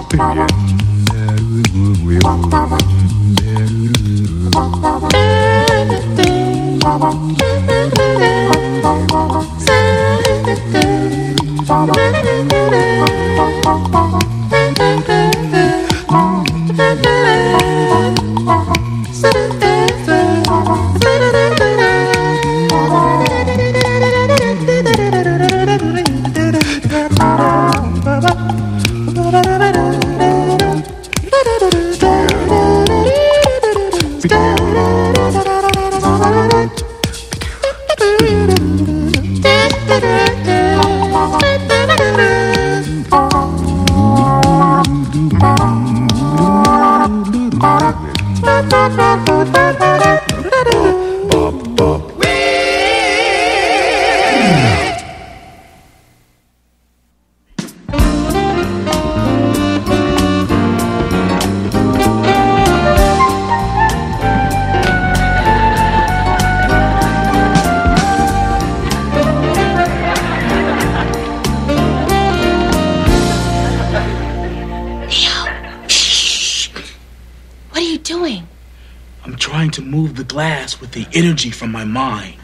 With the energy from my mind.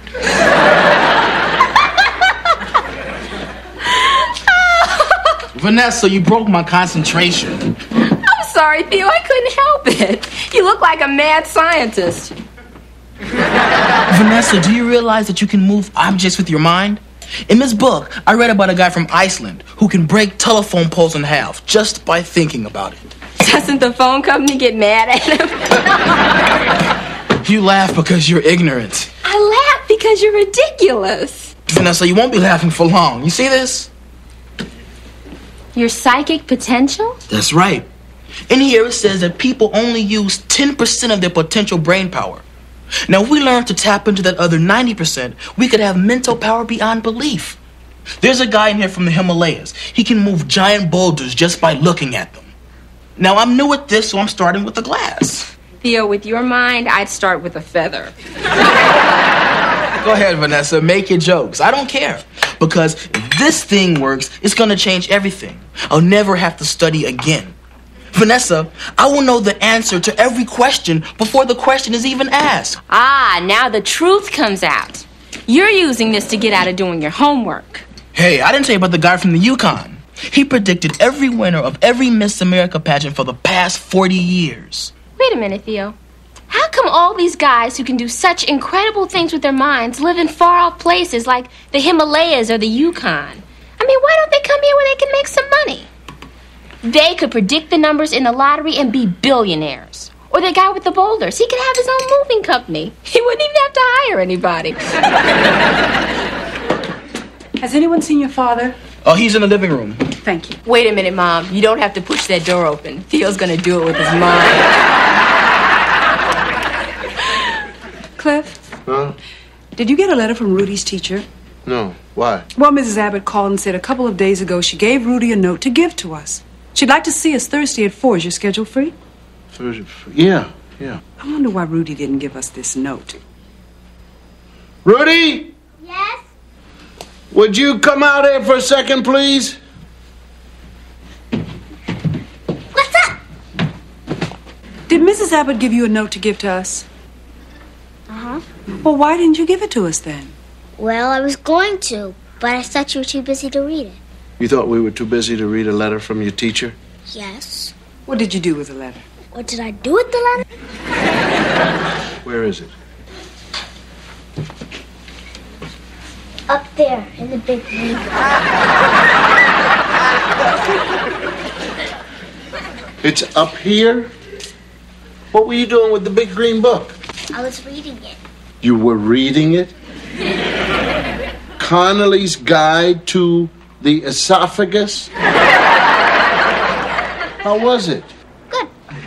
Vanessa, you broke my concentration. I'm sorry, Theo. I couldn't help it. You look like a mad scientist. Vanessa, do you realize that you can move objects with your mind? In this book, I read about a guy from Iceland who can break telephone poles in half just by thinking about it. Doesn't the phone company get mad at him? You laugh because you're ignorant. I laugh because you're ridiculous. Vanessa, you won't be laughing for long. You see this? Your psychic potential? That's right. In here it says that people only use 10% of their potential brain power. Now, if we learn to tap into that other 90%, we could have mental power beyond belief. There's a guy in here from the Himalayas. He can move giant boulders just by looking at them. Now, I'm new at this, so I'm starting with the glass. Theo, with your mind, I'd start with a feather. Go ahead, Vanessa. Make your jokes. I don't care. Because if this thing works, it's going to change everything. I'll never have to study again. Vanessa, I will know the answer to every question before the question is even asked. Ah, now the truth comes out. You're using this to get out of doing your homework. Hey, I didn't tell you about the guy from the Yukon. He predicted every winner of every Miss America pageant for the past 40 years. Wait a minute, Theo. How come all these guys who can do such incredible things with their minds live in far-off places like the Himalayas or the Yukon? I mean, why don't they come here where they can make some money? They could predict the numbers in the lottery and be billionaires. Or the guy with the boulders. He could have his own moving company. He wouldn't even have to hire anybody. Has anyone seen your father? Oh, he's in the living room. Thank you. Wait a minute, Mom. You don't have to push that door open. Theo's going to do it with his mind. Cliff? Huh? Did you get a letter from Rudy's teacher? No. Why? Well, Mrs. Abbott called and said a couple of days ago she gave Rudy a note to give to us. She'd like to see us Thursday at 4. Is your schedule free? Thursday? Yeah. I wonder why Rudy didn't give us this note. Rudy? Yes? Would you come out here for a second, please? What's up? Did Mrs. Abbott give you a note to give to us? Uh-huh. Well, why didn't you give it to us then? Well, I was going to, but I thought you were too busy to read it. You thought we were too busy to read a letter from your teacher? Yes. What did you do with the letter? What did I do with the letter? Where is it? Up there, in the big room. It's up here? What were you doing with the big green book? I was reading it. You were reading it? Connolly's Guide to the Esophagus? How was it? Good.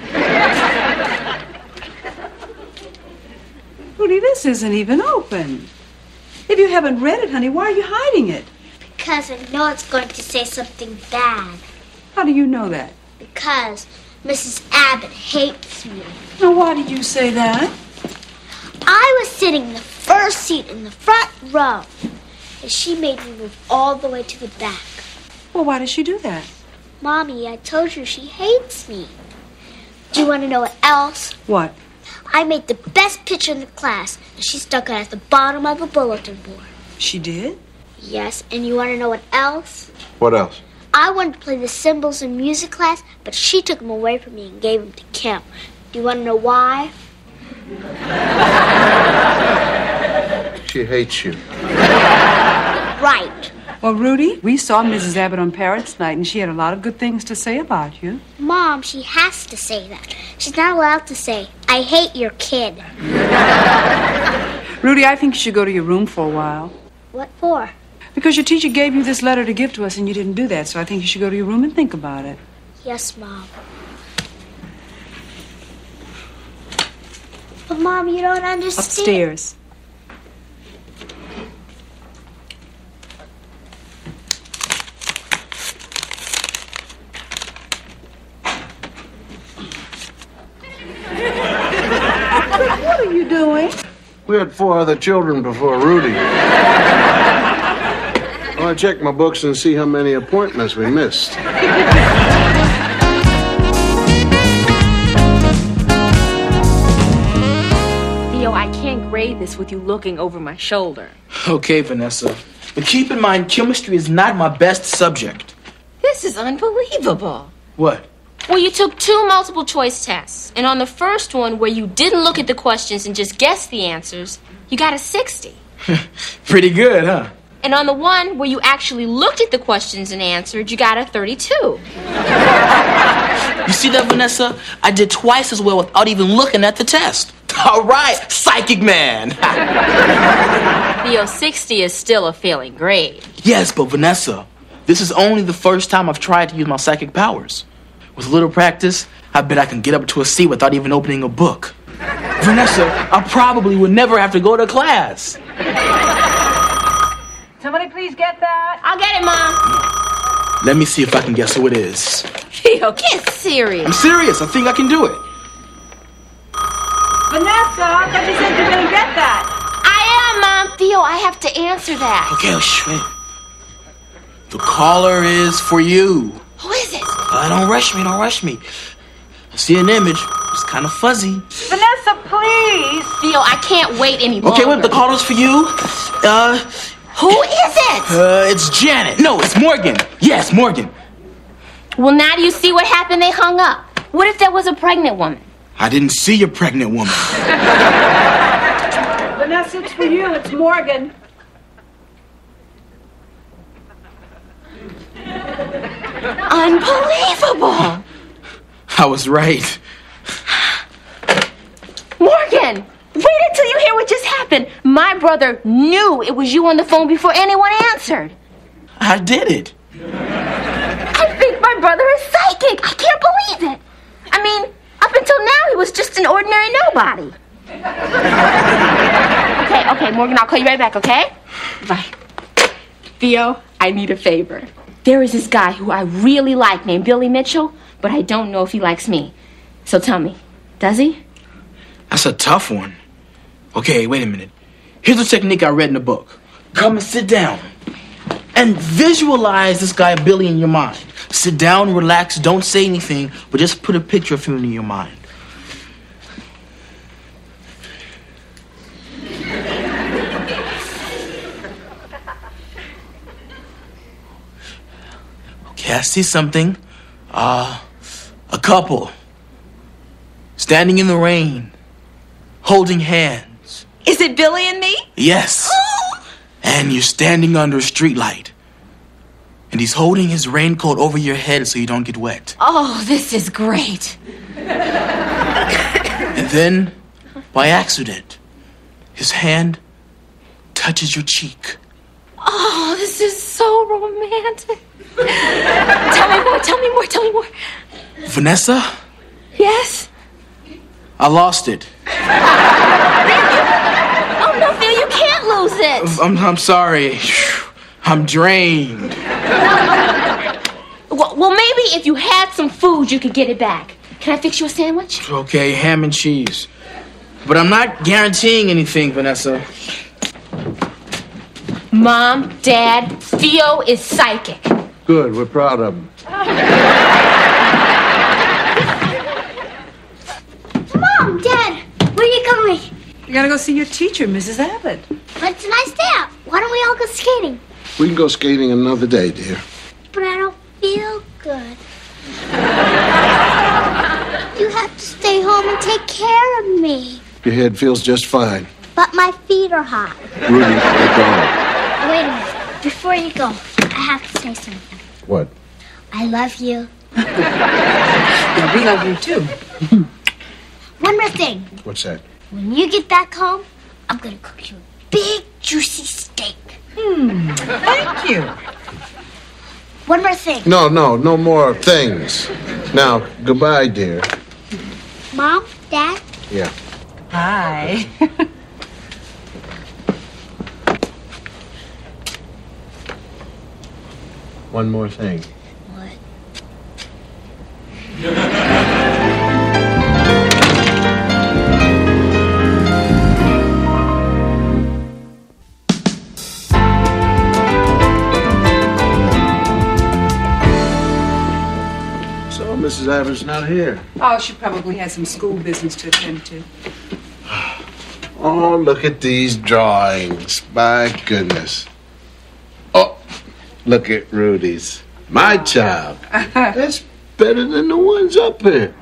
Rudy, this isn't even open. If you haven't read it, honey, why are you hiding it? Because I know it's going to say something bad. How do you know that? Because Mrs. Abbott hates me. Now, why did you say that? I was sitting in the first seat in the front row, and she made me move all the way to the back. Well, why did she do that? Mommy, I told you she hates me. Do you want to know what else? What? I made the best picture in the class, and she stuck it at the bottom of the bulletin board. She did? Yes, and you want to know what else? What else? I wanted to play the cymbals in music class, but she took them away from me and gave them to Kim. Do you want to know why? She hates you. Right. Well, Rudy, we saw Mrs. Abbott on Parrots Night, and she had a lot of good things to say about you. Mom, she has to say that. She's not allowed to say, I hate your kid. Rudy, I think you should go to your room for a while. What for? Because your teacher gave you this letter to give to us, and you didn't do that, so I think you should go to your room and think about it. Yes, Mom. But, Mom, you don't understand. Upstairs. What are you doing? We had 4 other children before Rudy. Well, I checked my books and see how many appointments we missed. Theo, I can't grade this with you looking over my shoulder. Okay, Vanessa. But keep in mind, chemistry is not my best subject. This is unbelievable. What? Well, you took 2 multiple choice tests, and on the first one, where you didn't look at the questions and just guessed the answers, you got a 60. Pretty good, huh? And on the one where you actually looked at the questions and answered, you got a 32. You see that, Vanessa? I did twice as well without even looking at the test. All right, psychic man. Theo, 60 is still a failing grade. Yes, but Vanessa, this is only the first time I've tried to use my psychic powers. With a little practice, I bet I can get up to a C without even opening a book. Vanessa, I probably would never have to go to class. Somebody please get that. I'll get it, Mom. Let me see if I can guess who it is. Theo, get serious. I'm serious. I think I can do it. Vanessa, I thought you said you were going to get that. I am, Mom. Theo, I have to answer that. Okay, wait. The caller is for you. Who is it? Don't rush me. I see an image. It's kind of fuzzy. Vanessa, please. Theo, I can't wait any longer. Okay, wait. The caller's for you. Who is it? It's Janet. No, it's Morgan. Yes, Morgan. Well, now do you see what happened? They hung up. What if there was a pregnant woman? I didn't see a pregnant woman. Vanessa, it's for you. It's Morgan. Unbelievable. I was right. Morgan, wait until you hear what just happened. My brother knew it was you on the phone before anyone answered. I did it. I think my brother is psychic. I can't believe it. I mean, up until now, he was just an ordinary nobody. Okay, Morgan, I'll call you right back, okay? Bye. Theo, I need a favor. There is this guy who I really like named Billy Mitchell, but I don't know if he likes me. So tell me, does he? That's a tough one. Okay, wait a minute. Here's a technique I read in a book. Come and sit down. And visualize this guy Billy in your mind. Sit down, relax, don't say anything, but just put a picture of him in your mind. Okay, I see something. A couple. Standing in the rain. Holding hands. Is it Billy and me? Yes. And you're standing under a streetlight. And he's holding his raincoat over your head so you don't get wet. Oh, this is great. And then, by accident, his hand touches your cheek. Oh, this is so romantic. Tell me more. Vanessa, Yes? I lost it. Oh, no, Phil, you can't lose it. I'm sorry. I'm drained. Well, maybe if you had some food, you could get it back. Can I fix you a sandwich? Okay, ham and cheese. But I'm not guaranteeing anything, Vanessa. Mom, Dad, Theo is psychic. Good, we're proud of him. Mom, Dad, where are you going? You gotta go see your teacher, Mrs. Abbott. But it's a nice day out. Why don't we all go skating? We can go skating another day, dear. But I don't feel good. You have to stay home and take care of me. Your head feels just fine. But my feet are hot. Rudy, we're going. Wait a minute. Before you go, I have to say something. What? I love you. Yeah, we love you too. One more thing. What's that? When you get back home, I'm going to cook you a big, juicy steak. Thank you. One more thing. No more things. Now, goodbye, dear. Mom, Dad, Yeah. Hi. One more thing. what? So, Mrs. Abbott's not here. Oh, she probably had some school business to attend to. Oh, look at these drawings. My goodness. Oh, look at Rudy's. My child. That's better than the ones up here.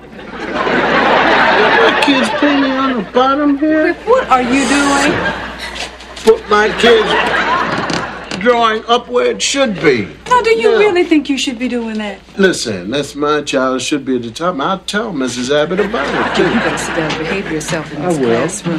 My kids painting on the bottom here. What are you doing? Put my kids drawing up where it should be. Now, do you No. really think you should be doing that? Listen, that's my child. It should be at the top. I'll tell Mrs. Abbott about it, You too. better sit down and behave yourself in I this will. classroom.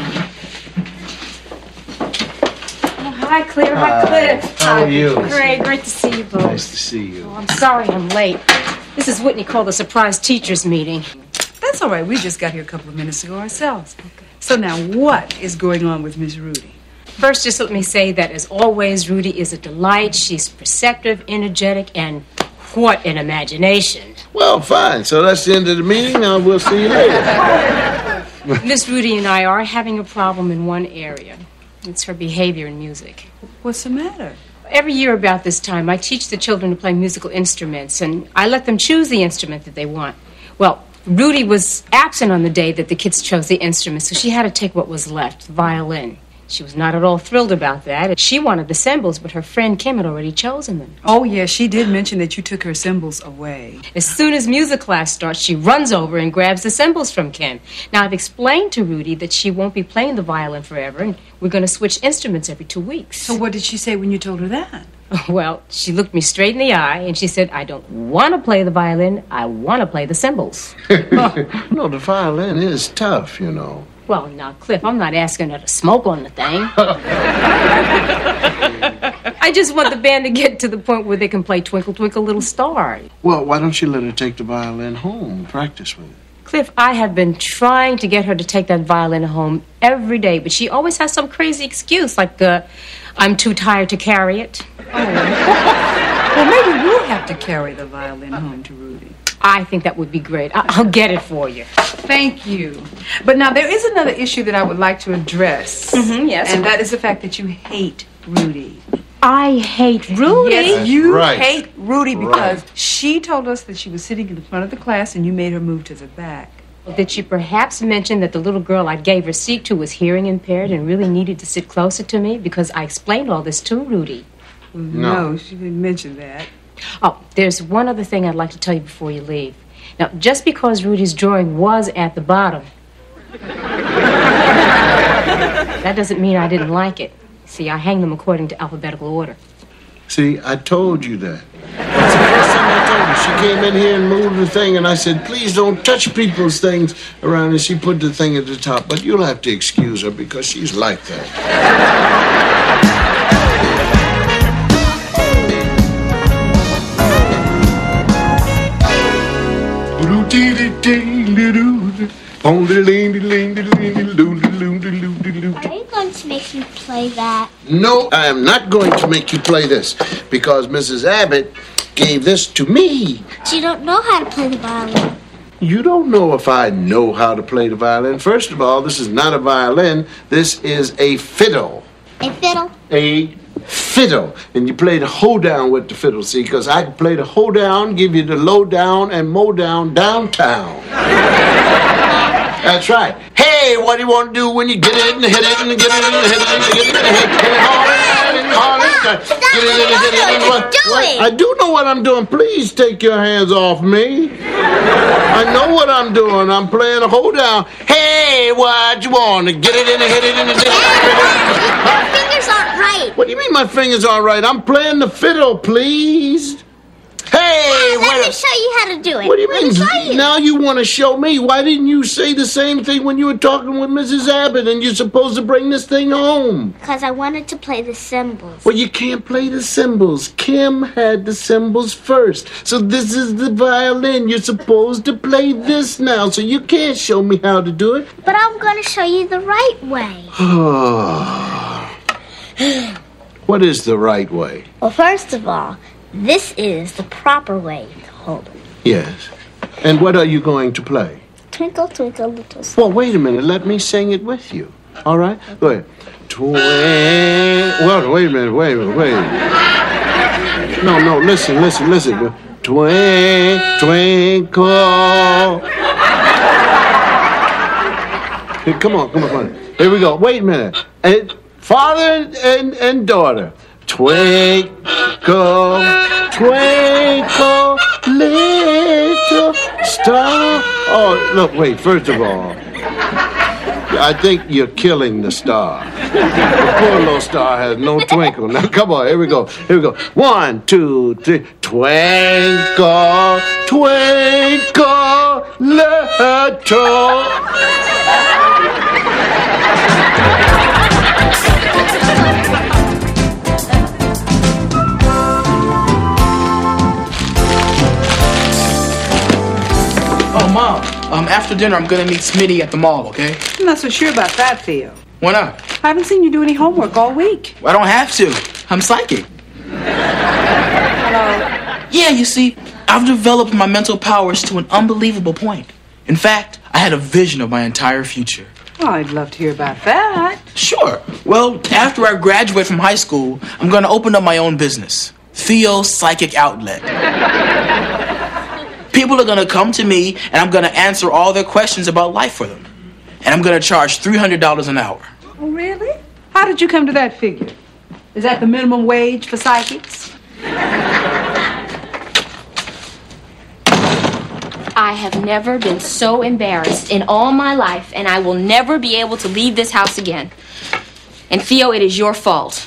Hi, Claire. Hi, Cliff. How are you? Great to see you both. Nice to see you. I'm sorry I'm late. This is Whitney called a surprise teachers meeting. That's all right. We just got here a couple of minutes ago ourselves. So now, what is going on with Miss Rudy? First, just let me say that, as always, Rudy is a delight. She's perceptive, energetic, and what an imagination. Well, fine. So that's the end of the meeting. Now we'll see you later. Miss Rudy and I are having a problem in one area. It's her behavior in music. What's the matter? Every year about this time, I teach the children to play musical instruments, and I let them choose the instrument that they want. Well, Rudy was absent on the day that the kids chose the instrument, so she had to take what was left, the violin. She was not at all thrilled about that. She wanted the cymbals, but her friend Kim had already chosen them. Oh, yeah, she did mention that you took her cymbals away. As soon as music class starts, she runs over and grabs the cymbals from Kim. Now, I've explained to Rudy that she won't be playing the violin forever, and we're going to switch instruments every 2 weeks. So what did she say when you told her that? Well, she looked me straight in the eye, and she said, I don't want to play the violin, I want to play the cymbals. No, the violin is tough, you know. Well, now, Cliff, I'm not asking her to smoke on the thing. I just want the band to get to the point where they can play Twinkle, Twinkle, Little Star. Well, why don't you let her take the violin home and practice with it? Cliff, I have been trying to get her to take that violin home every day, but she always has some crazy excuse, like, I'm too tired to carry it. Well, maybe we'll have to carry the violin home to Rudy. I think that would be great. I'll get it for you. Thank you. But now, there is another issue that I would like to address. Yes. And that is the fact that you hate Rudy. I hate Rudy. Yes, you right. hate Rudy because Right. she told us that she was sitting in the front of the class and you made her move to the back. Did she perhaps mention that the little girl I gave her seat to was hearing impaired and really needed to sit closer to me? Because I explained all this to Rudy. No, she didn't mention that. Oh, there's one other thing I'd like to tell you before you leave. Now, just because Rudy's drawing was at the bottom, that doesn't mean I didn't like it. See, I hang them according to alphabetical order. See, I told you that. That's the first thing I told her. She came in here and moved the thing, and I said, please don't touch people's things around, and she put the thing at the top. But you'll have to excuse her because she's like that. Are you going to make me play that? No, I am not going to make you play this because Mrs. Abbott gave this to me. So you don't know how to play the violin. You don't know if I know how to play the violin. First of all, this is not a violin. This is a fiddle. A fiddle? A fiddle, and you play the hoedown with the fiddle, see, because I can play the hoedown, give you the lowdown, and mow down downtown. That's right. Hey, what do you want to do when you get it and hit it and get it and hit it and get it and hit it and I do know what I'm doing. Please take your hands off me. I know what I'm doing. I'm playing a hoedown. Hey, what you want to get it and hit it and hit it? My fingers aren't right. What do you mean my fingers aren't right? I'm playing the fiddle, please. Hey, let me show you how to do it. What do you mean? Now you want to show me? Why didn't you say the same thing when you were talking with Mrs. Abbott and you're supposed to bring this thing home? Because I wanted to play the cymbals. Well, you can't play the cymbals. Kim had the cymbals first. So this is the violin. You're supposed to play this now. So you can't show me how to do it. But I'm going to show you the right way. What is the right way? Well, first of all, this is the proper way to hold it. Yes. And what are you going to play? Twinkle, twinkle, little star. Well, wait a minute. Let me sing it with you. All right? Go ahead. Well, wait a minute. Wait. No, listen. Twinkle. Here, come on. Here we go. Wait a minute. Father and daughter. Twinkle, twinkle, little star. Oh, look, wait, first of all, I think you're killing the star. The poor little star has no twinkle. Now, come on, here we go. 1, 2, 3. Twinkle, twinkle, little. Mom, after dinner, I'm gonna meet Smitty at the mall, okay? I'm not so sure about that, Theo. Why not? I haven't seen you do any homework all week. I don't have to. I'm psychic. Hello? Yeah, you see, I've developed my mental powers to an unbelievable point. In fact, I had a vision of my entire future. Oh, I'd love to hear about that. Sure. Well, after I graduate from high school, I'm gonna open up my own business. Theo's Psychic Outlet. People are going to come to me, and I'm going to answer all their questions about life for them. And I'm going to charge $300 an hour. Oh, really? How did you come to that figure? Is that the minimum wage for psychics? I have never been so embarrassed in all my life, and I will never be able to leave this house again. And Theo, it is your fault.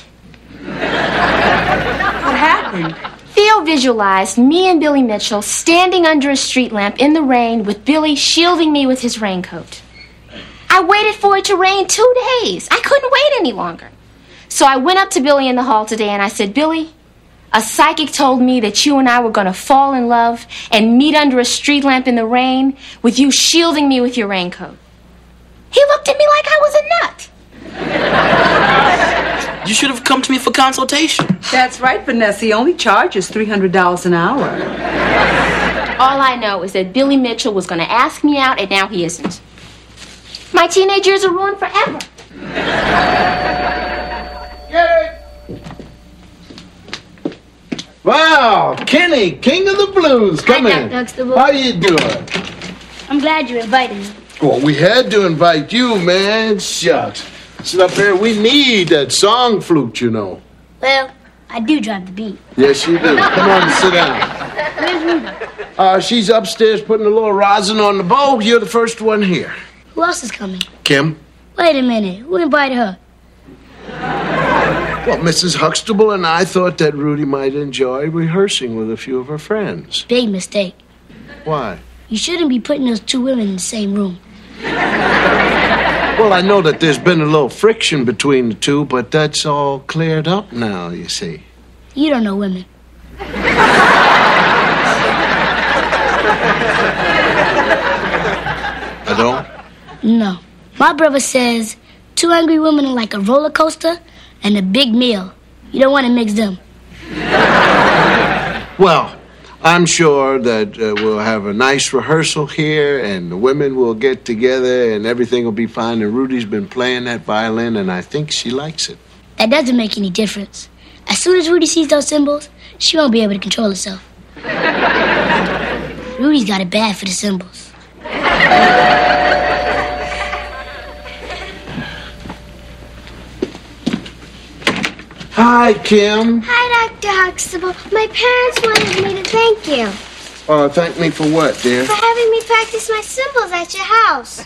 What happened? Theo visualized me and Billy Mitchell standing under a street lamp in the rain with Billy shielding me with his raincoat. I waited for it to rain 2 days. I couldn't wait any longer. So I went up to Billy in the hall today and I said, Billy, a psychic told me that you and I were going to fall in love and meet under a street lamp in the rain with you shielding me with your raincoat. He looked at me like I was a nut. You should have come to me for consultation. That's right, Vanessa. He only charges $300 an hour. All I know is that Billy Mitchell was going to ask me out, and now he isn't. My teenage years are ruined forever. Wow, Kenny, king of the blues, come in. How you doing? I'm glad you invited me. Well, we had to invite you, man. Shucks. Sit up there. We need that song flute, you know. Well, I do drive the beat. Yes, you do. Come on and sit down. Where's Ruby? She's upstairs putting a little rosin on the bow. You're the first one here. Who else is coming? Kim? Wait a minute. Who invited her? Well, Mrs. Huxtable and I thought that Rudy might enjoy rehearsing with a few of her friends. Big mistake. Why? You shouldn't be putting those two women in the same room. Well, I know that there's been a little friction between the two, but that's all cleared up now, you see. You don't know women. I don't? No. My brother says 2 angry women are like a roller coaster and a big meal. You don't want to mix them. Well, I'm sure that we'll have a nice rehearsal here, and the women will get together, and everything will be fine. And Rudy's been playing that violin, and I think she likes it. That doesn't make any difference. As soon as Rudy sees those symbols, she won't be able to control herself. Rudy's got it bad for the symbols. Hi, Kim. Hi, Dr. Huxtable. My parents wanted me to thank you Thank me for what, dear? for having me practice my symbols at your house.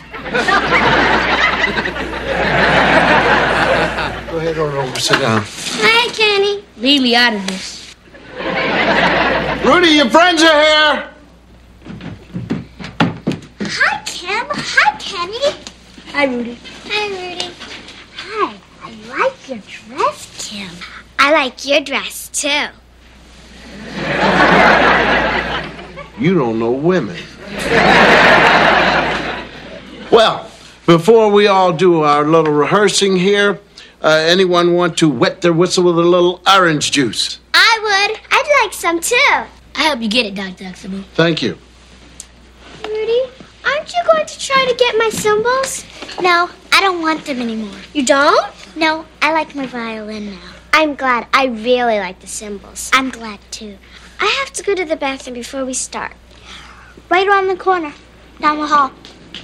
Go ahead on over, sit down. Hi, Kenny. Leave me out of this. Rudy, your friends are here. Hi, Kim. Hi, Kenny. Hi, Rudy. Hi, Rudy. Hi. I like your dress, Kim. I like your dress, too. You don't know women. Well, before we all do our little rehearsing here, anyone want to wet their whistle with a little orange juice? I would. I'd like some, too. I hope you get it, Dr. Huxtable. Thank you. Rudy, aren't you going to try to get my symbols? No, I don't want them anymore. You don't? No, I like my violin now. I'm glad. I really like the symbols. I'm glad, too. I have to go to the bathroom before we start. Right around the corner, down the hall.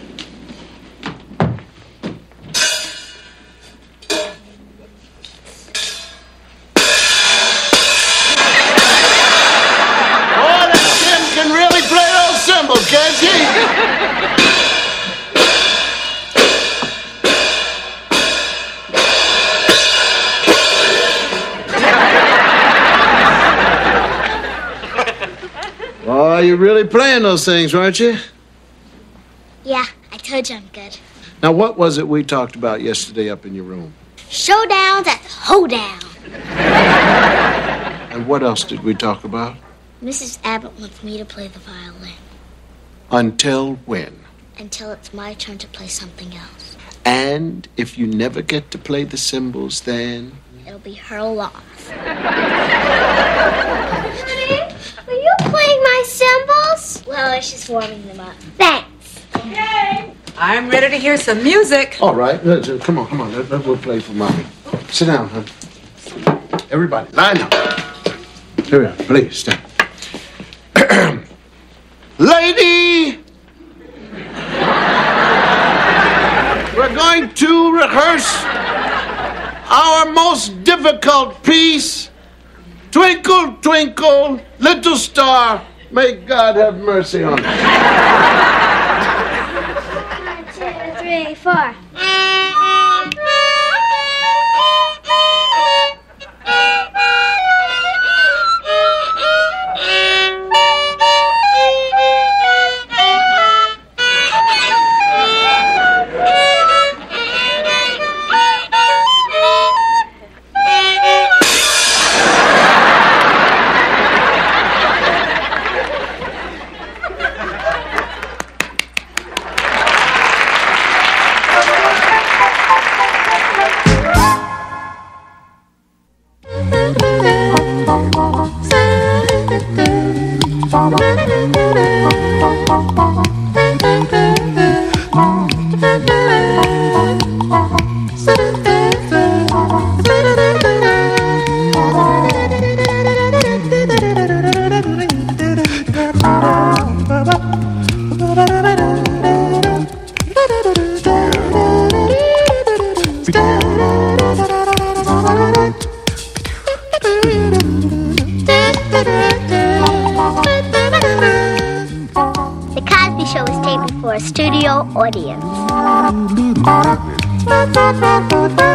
Boy, that Kim can really play those cymbals, can't she? Oh, you're really playing those things, aren't you? Yeah, I told you I'm good. Now, what was it we talked about yesterday up in your room? Showdowns at the hoedown. And what else did we talk about? Mrs. Abbott wants me to play the violin Until when? until it's my turn to play something else. And if you never get to play the cymbals, then... It'll be her loss. Honey, are you playing my cymbals? Well, I was just warming them up. Thanks. Okay. I'm ready to hear some music. All right, come on. We'll play for Mommy. Sit down, hon. Everybody, line up. Here we are. Please, stand. Lady! We're going to rehearse our most difficult piece. Twinkle, twinkle, little star, may God have mercy on us. 1, 2, 3, 4. The Cosby Show was taped before a studio audience.